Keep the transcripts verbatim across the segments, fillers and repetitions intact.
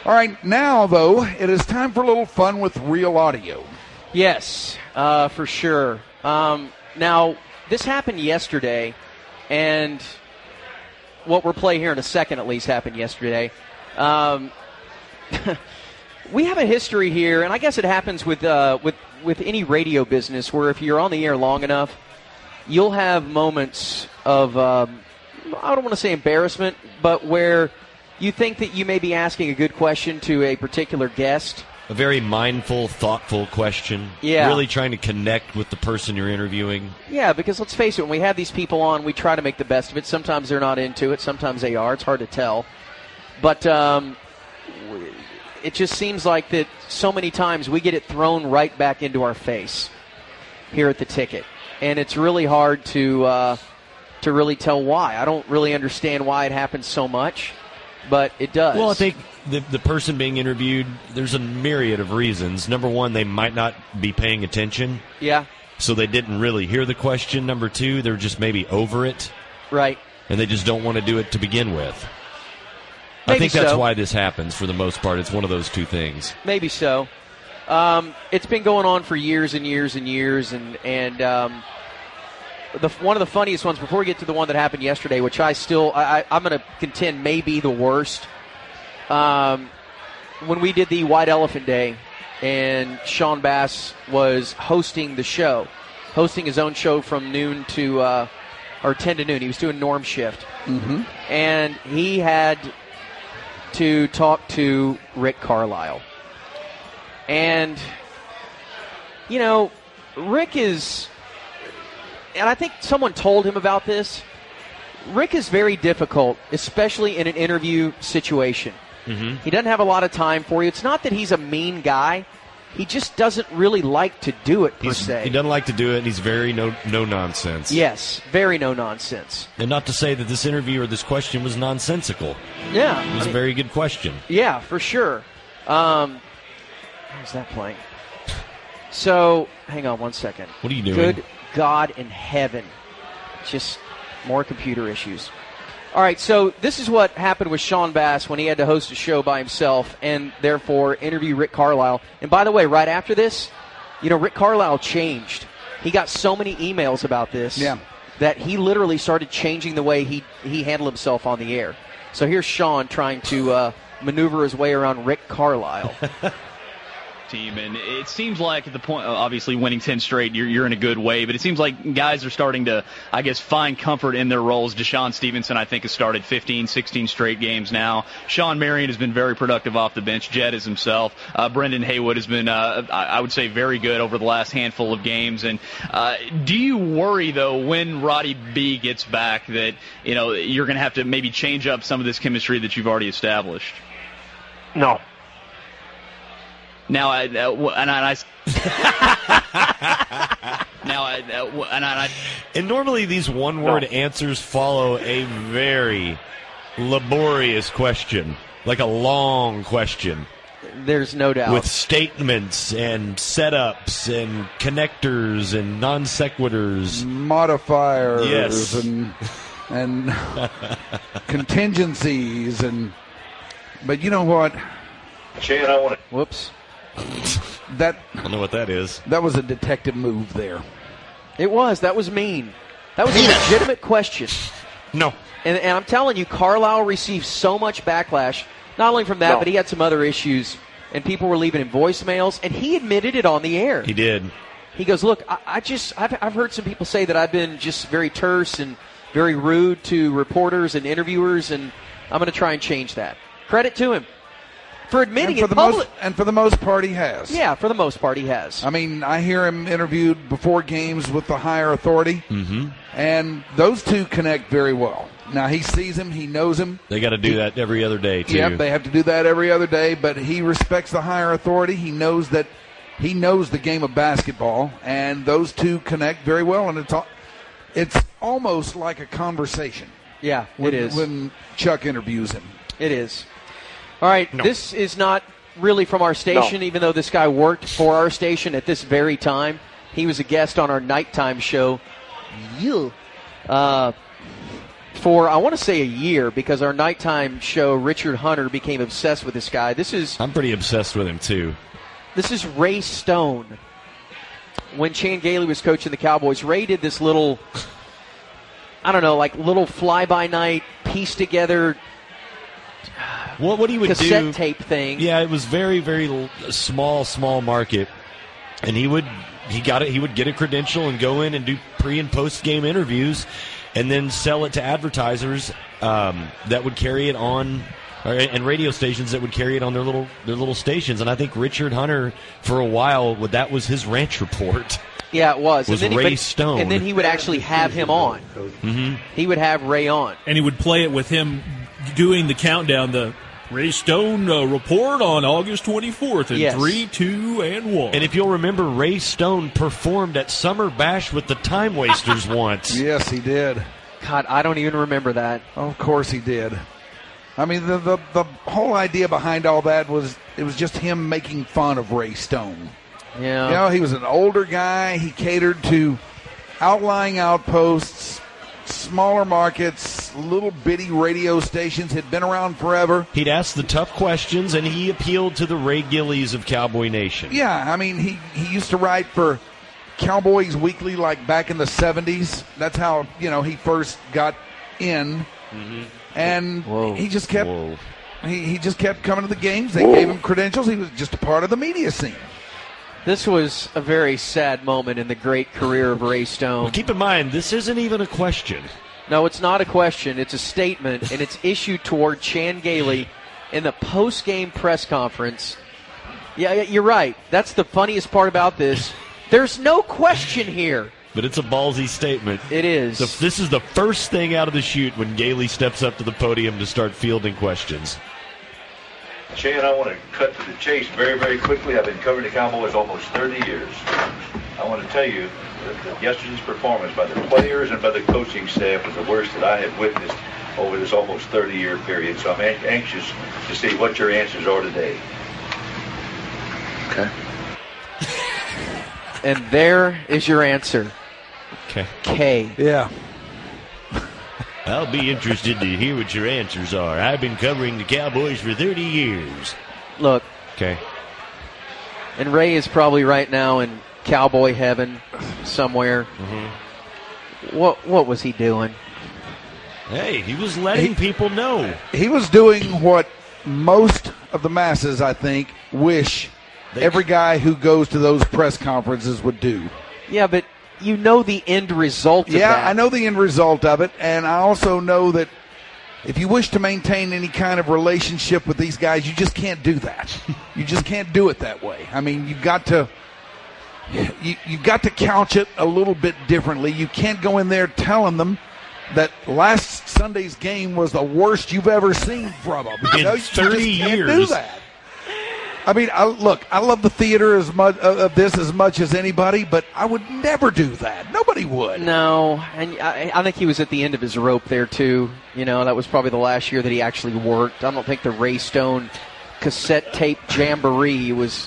All right, now, though, it is time for a little fun with real audio. Yes, uh, for sure. Um, now, this happened yesterday, and what we're playing here in a second at least happened yesterday. Um, we have a history here, and I guess it happens with, uh, with, with any radio business where if you're on the air long enough, you'll have moments of, um, I don't want to say embarrassment, but where you think that you may be asking a good question to a particular guest. A very mindful, thoughtful question. Yeah. Really trying to connect with the person you're interviewing. Yeah, because let's face it, when we have these people on, we try to make the best of it. Sometimes they're not into it. Sometimes they are. It's hard to tell. But um, it just seems like that so many times we get it thrown right back into our face here at the Ticket. And it's really hard to uh, to really tell why. I don't really understand why it happens so much. But it does. Well, I think the the person being interviewed, there's a myriad of reasons. Number one, they might not be paying attention. Yeah. So they didn't really hear the question. Number two, they're just maybe over it. Right. And they just don't want to do it to begin with. Maybe I think that's so. why this happens for the most part. It's one of those two things. Maybe so. Um, it's been going on for years and years and years, and, and um, The, one of the funniest ones, before we get to the one that happened yesterday, which I still, I, I'm going to contend may be the worst, um, when we did the White Elephant Day, and Sean Bass was hosting the show, hosting his own show from noon to, uh, or ten to noon. He was doing Norm shift. Mm-hmm. And he had to talk to Rick Carlisle. And, you know, Rick is... And I think someone told him about this. Rick is very difficult, especially in an interview situation. Mm-hmm. He doesn't have a lot of time for you. It's not that he's a mean guy. He just doesn't really like to do it, per He's, se. he doesn't like to do it, and he's very no no nonsense. Yes, very no nonsense. And not to say that this interview or this question was nonsensical. Yeah. It was I mean, a very good question. Yeah, for sure. Um, how's that playing? So, hang on one second. What are you doing? Good God in heaven. Just more computer issues. All right, so this is what happened with Sean Bass when he had to host a show by himself and therefore interview Rick Carlisle. And by the way, right after this, you know, Rick Carlisle changed. He got so many emails about this yeah. that he literally started changing the way he, he handled himself on the air. So here's Sean trying to uh, maneuver his way around Rick Carlisle. Team, and it seems like at the point, obviously winning ten straight, you're, you're in a good way, but it seems like guys are starting to, I guess, find comfort in their roles. Deshaun Stevenson, I think, has started fifteen, sixteen straight games now. Sean Marion has been very productive off the bench. Jed is himself. Uh, Brendan Haywood has been, uh, I would say, very good over the last handful of games. And uh, do you worry, though, when Roddy B gets back that, you know, you're going to have to maybe change up some of this chemistry that you've already established? No. Now, I, uh, and I, I now, I, uh, and I, and normally these one-word No. answers follow a very laborious question, like a long question. There's no doubt. With statements and setups and connectors and non sequiturs, modifiers, yes. and and contingencies, and but you know what? Chad, I want to. Whoops. That I don't know what that is. That was a detective move there. It was. That was mean. That was a legitimate question. No. And, and I'm telling you, Carlisle received so much backlash, not only from that, No. but he had some other issues, and people were leaving him voicemails, and he admitted it on the air. He did. He goes, look, I, I just, I've, I've heard some people say that I've been just very terse and very rude to reporters and interviewers, and I'm going to try and change that. Credit to him for admitting and for it the public. most, and for the most part, he has. Yeah, for the most part, he has. I mean, I hear him interviewed before games with the higher authority, mm-hmm. and those two connect very well. Now, he sees him, he knows him. They got to do that every other day, too. Yep, they have to do that every other day, but he respects the higher authority. He knows that he knows the game of basketball, and those two connect very well, and it's all, it's almost like a conversation. Yeah, when, it is. When Chuck interviews him. It is. All right, no. This is not really from our station, No. even though this guy worked for our station at this very time. He was a guest on our nighttime show. You. Uh, for, I want to say, a year, because our nighttime show, Richard Hunter, became obsessed with this guy. This is I'm pretty obsessed with him, too. This is Ray Stone. When Chan Gailey was coaching the Cowboys, Ray did this little, I don't know, like little fly-by-night, piece-together What, what he would cassette do, tape thing. Yeah, it was very, very l- small, small market, and he would he got it. He would get a credential and go in and do pre and post game interviews, and then sell it to advertisers um, that would carry it on, or, and radio stations that would carry it on their little their little stations. And I think Richard Hunter, for a while, that was his ranch report. Yeah, it was. Was and then Ray he, but, Stone. And then he would actually have him on. Mm-hmm. He would have Ray on. And he would play it with him doing the countdown, the Ray Stone uh, report on August twenty-fourth in Yes. three, two, and one. And if you'll remember, Ray Stone performed at Summer Bash with the Time Wasters once. Yes, he did. God, I don't even remember that. Of course he did. I mean, the, the the whole idea behind all that was it was just him making fun of Ray Stone. Yeah. You know, he was an older guy. He catered to outlying outposts, smaller markets, little bitty radio stations, had been around forever. He'd ask the tough questions, and he appealed to the Ray Gillies of Cowboy Nation. Yeah, I mean, he, he used to write for Cowboys Weekly like back in the seventies. That's how, you know, he first got in. Mm-hmm. And Whoa. he just kept Whoa. he, he just kept coming to the games. They gave him credentials. He was just a part of the media scene. This was a very sad moment in the great career of Ray Stone. Well, keep in mind, this isn't even a question. No, it's not a question. It's a statement, and it's issued toward Chan Gailey in the post-game press conference. Yeah, you're right. That's the funniest part about this. There's no question here. But it's a ballsy statement. It is. The, this is the first thing out of the chute when Gailey steps up to the podium to start fielding questions. Chan, I want to cut to the chase very, very quickly. I've been covering the Cowboys almost thirty years. I want to tell you that, that yesterday's performance by the players and by the coaching staff was the worst that I have witnessed over this almost thirty-year period. So I'm an- anxious to see what your answers are today. Okay. And there is your answer. Okay. K. Yeah. I'll be interested to hear what your answers are. I've been covering the Cowboys for thirty years. Look, Okay. and Ray is probably right now in cowboy heaven somewhere. Mm-hmm. What what was he doing? Hey, he was letting He- people know. He was doing what most of the masses, I think, wish every guy who goes to those press conferences would do. Yeah, but you know the end result of Yeah, that. I know the end result of it, and I also know that if you wish to maintain any kind of relationship with these guys, you just can't do that. You just can't do it that way. I mean, you've got to you, you've got to couch it a little bit differently. You can't go in there telling them that last Sunday's game was the worst you've ever seen from them. You In know, you just thirty can't years. do that. I mean, I, look, I love the theater as much uh, of this as much as anybody, but I would never do that. Nobody would. No, and I, I think he was at the end of his rope there too. You know, that was probably the last year that he actually worked. I don't think the Ray Stone cassette tape jamboree was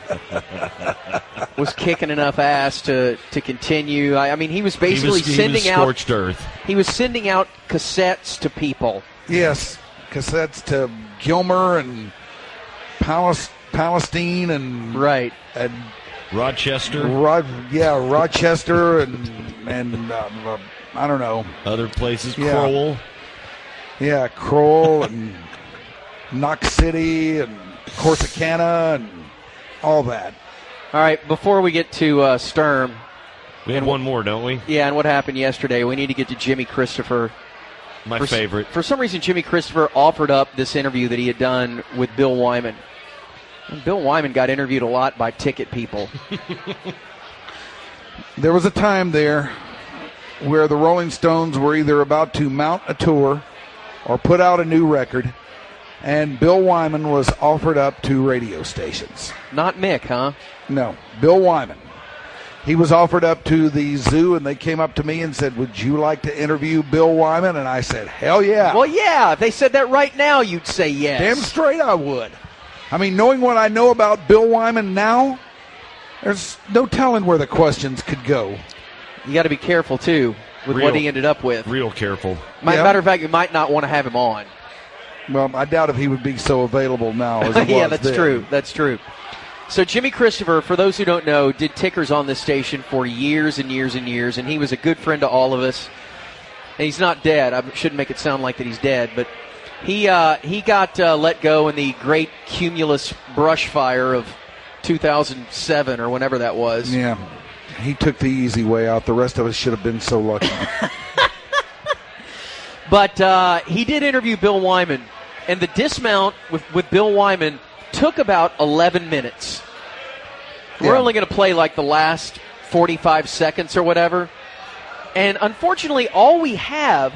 was kicking enough ass to, to continue. I, I mean, he was He basically was, he sending was out scorched earth. he was sending out cassettes to people. Yes, cassettes to Gilmer and Palis- Palestine and Right. and Rochester, Rod, yeah, Rochester and and uh, uh, I don't know, other places, Yeah. Crowell. yeah, Kroll and Knox City and Corsicana and all that. All right, before we get to uh, Sturm, We have one more, don't we? yeah, and what happened yesterday, we need to get to Jimmy Christopher. My For s- favorite. For some reason, Jimmy Christopher offered up this interview that he had done with Bill Wyman. And Bill Wyman got interviewed a lot by ticket people. There was a time there where the Rolling Stones were either about to mount a tour or put out a new record, and Bill Wyman was offered up to radio stations. Not Mick, huh? No, Bill Wyman. He was offered up to the zoo, and they came up to me and said, "Would you like to interview Bill Wyman?" And I said, "Hell yeah." Well, yeah, if they said that right now, you'd say yes. Damn straight I would. I mean, knowing what I know about Bill Wyman now, there's no telling where the questions could go. You got to be careful, too. with Real- what he ended up with. Real careful. My, Yeah. Matter of fact, you might not want to have him on. Well, I doubt if he would be so available now as he yeah, was that's then. true. That's true. So Jimmy Christopher, for those who don't know, did tickers on this station for years and years and years, and he was a good friend to all of us. And he's not dead. I shouldn't make it sound like that he's dead, but he uh, he got uh, let go in the great cumulus brush fire of two thousand seven or whenever that was. Yeah, he took the easy way out. The rest of us should have been so lucky. But uh, he did interview Bill Wyman, and the dismount with, with Bill Wyman took about eleven minutes. We're Yeah. only going to play like the last forty-five seconds or whatever. And unfortunately, all we have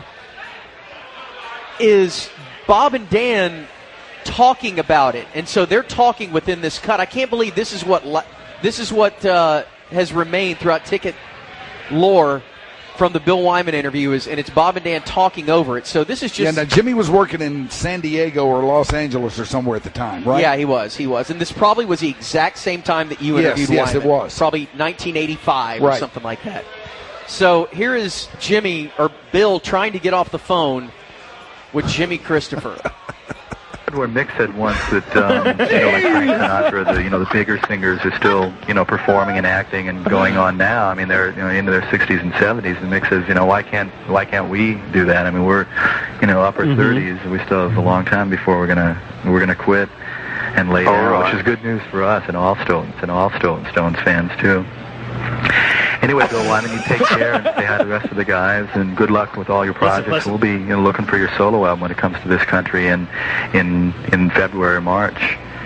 is Bob and Dan talking about it. And so they're talking within this cut. I can't believe this is what li- this is what uh, has remained throughout ticket lore from the Bill Wyman interview, is, and it's Bob and Dan talking over it. So this is Yeah, just now Jimmy was working in San Diego or Los Angeles or somewhere at the time, right? Yeah, he was. He was. And this probably was the exact same time that you Yes, interviewed yes, Wyman. it was. Probably nineteen eighty-five or Right. something like that. So here is Jimmy, or Bill, trying to get off the phone with Jimmy Christopher. Where Mick said once that, um, you know, like Frank Sinatra, the, you know, the bigger singers are still, you know, performing and acting and going on now. I mean, they're, you know, into their sixties and seventies, and Mick says, you know, why can't, why can't we do that? I mean, we're, you know, upper Mm-hmm. thirties, we still have a long time before we're gonna, we're gonna quit and lay down, right. which is good news for us and all Stones, and all Stone- Stones fans too. Anyway, Bill Wyman, you take care and say hi to the rest of the guys, and good luck with all your projects. listen. We'll be, you know, looking for your solo album when it comes to this country in in in February or March.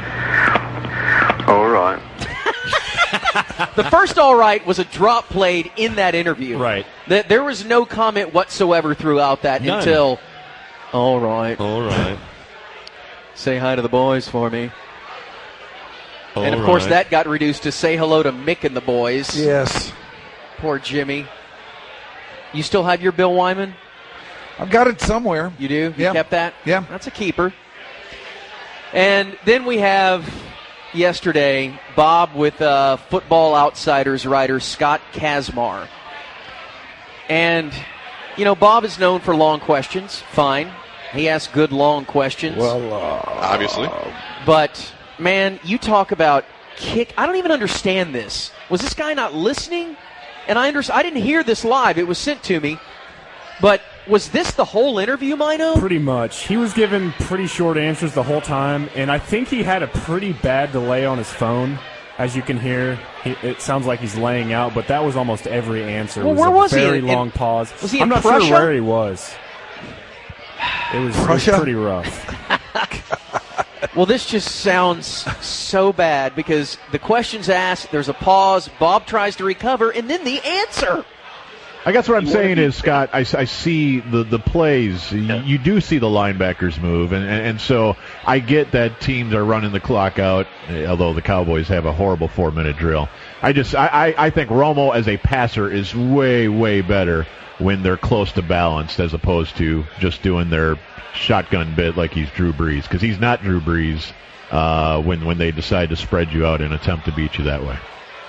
All right. The first all right was a drop played in that interview. Right. Th- There was no comment whatsoever throughout that None. until, all right, All right. say hi to the boys for me. All and, of course, right. that got reduced to say hello to Mick and the boys. Yes. Poor Jimmy. You still have your Bill Wyman? I've got it somewhere. You do? You Yeah. kept that? Yeah. That's a keeper. And then we have yesterday Bob with uh, Football Outsiders writer Scott Kazmar. And, you know, Bob is known for long questions. Fine. He asks good long questions. Well, uh, Obviously. But, man, you talk about kick. I don't even understand this. Was this guy not listening? And I under, I didn't hear this live. It was sent to me. But was this the whole interview, Mino? Pretty much. He was given pretty short answers the whole time, and I think he had a pretty bad delay on his phone. As you can hear, he, it sounds like he's laying out, but that was almost every answer. Well, it was where a was he? very In- long pause. was he I'm in not Prussia? sure where he was. It was, it was Prussia? pretty rough. Well, this just sounds so bad because the question's asked, there's a pause, Bob tries to recover, and then the answer. I guess what I'm saying is, Scott, I, I see the, the plays. You, you do see the linebackers move, and, and, and so I get that teams are running the clock out, although the Cowboys have a horrible four-minute drill. I just I, I, I think Romo as a passer is way, way better when they're close to balanced as opposed to just doing their shotgun bit like he's Drew Brees, because he's not Drew Brees uh, when, when they decide to spread you out and attempt to beat you that way.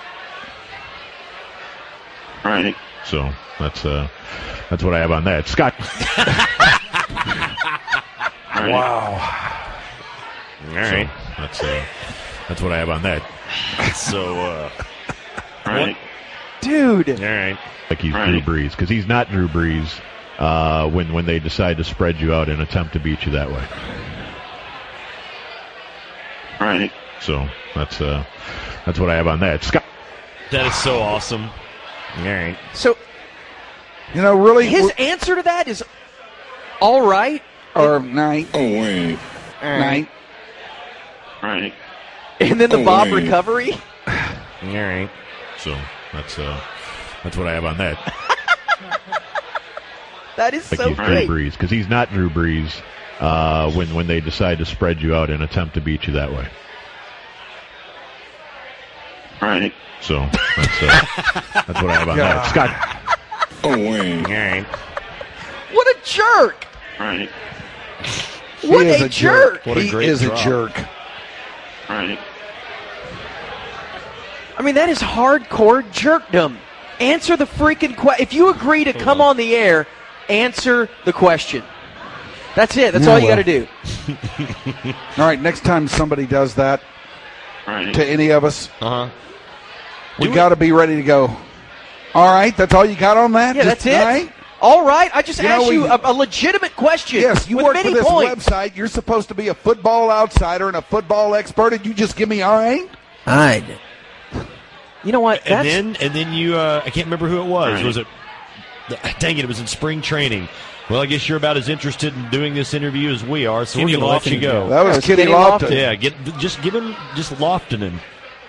Right. So that's uh, that's what I have on that. Scott. wow. All right. So that's uh, that's what I have on that. So, uh, Right. Dude. all right. Like he's Right. Drew Brees, because he's not Drew Brees uh, when when they decide to spread you out and attempt to beat you that way. Right. So that's uh, that's what I have on that. Scott. That is so awesome. All right. So You know, really, his answer to that is all right. or night, Oh, wait. night. Right. And then the Oh, Bob wait. recovery. All right. So that's uh, that's what I have on that. That is Like so he's great. Drew Brees, because he's not Drew Brees uh, when when they decide to spread you out and attempt to beat you that way. Right. So that's uh, that's what I have on that. Scott. Oh, wait. All right. What a jerk. Right. What he is a, a jerk. What a he great is drop. a jerk. Right. I mean, that is hardcore jerkdom. Answer the freaking question. If you agree to come on the air, answer the question. That's it. That's Yeah, all you well. got to do. All right, next time somebody does that Right. to any of us, Uh huh. we Do it. got to be ready to go. All right, that's all you got on that? Yeah, Just- that's it. all right? All right. I just You know, asked you we- a, a legitimate question. Yes, you with work for many this points. website. You're supposed to be a football outsider and a football expert, and you just give me all right? All right. You know what? And That's, then, and then you, uh, I can't remember who it was. Right. Was it? Dang it! It was in spring training. Well, I guess you're about as interested in doing this interview as we are, so Kenny we're going to let you go. That was it's Kitty Kenny Lofton. Lofton. Yeah, get just give him just Lofton him.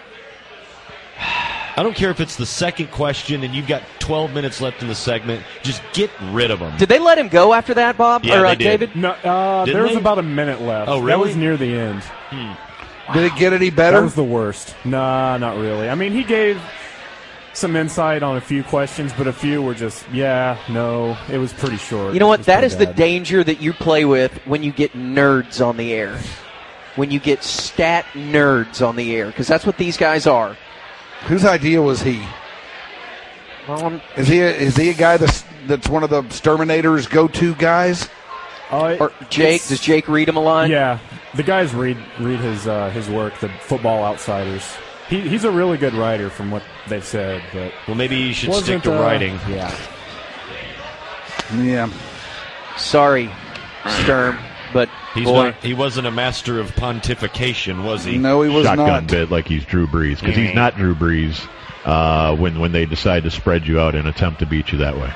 I don't care if it's the second question and you've got twelve minutes left in the segment. Just get rid of him. did they let him go after that, Bob? Yeah, or uh, they did. David? No, uh, Didn't there was they? about a minute left. Oh, That really? was near the end. Did it get any That better? was the worst. Nah, not really. I mean, he gave some insight on a few questions, but a few were just, yeah, no. It was pretty short. You know It what? was That pretty is the bad. danger that you play with when you get nerds on the air. When you get stat nerds on the air, because that's what these guys are. Whose idea was he? Well, I'm- Is he a, is he a guy that's that's one of the Terminator's go-to guys? Uh, or Jake, it's- does Jake read him a line? Yeah, the guys read read his uh, his work, the Football Outsiders. He, he's a really good writer, from what they've said. But Well, maybe you should wasn't, stick to uh, writing. Yeah, Yeah. Sorry, Sturm, but He's boy, not, he wasn't a master of pontification, was he? No, he was Shotgun not. bit like he's Drew Brees because he's not Drew Brees. Uh, when when they decide to spread you out and attempt to beat you that way.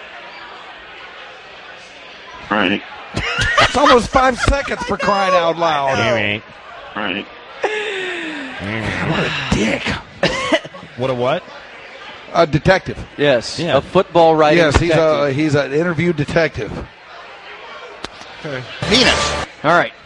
Right. It's almost five seconds for crying out loud. Right. What a dick. What a what? A detective. yes, Yeah. a football writing Yes, he's a detective. he's an interview detective. All right.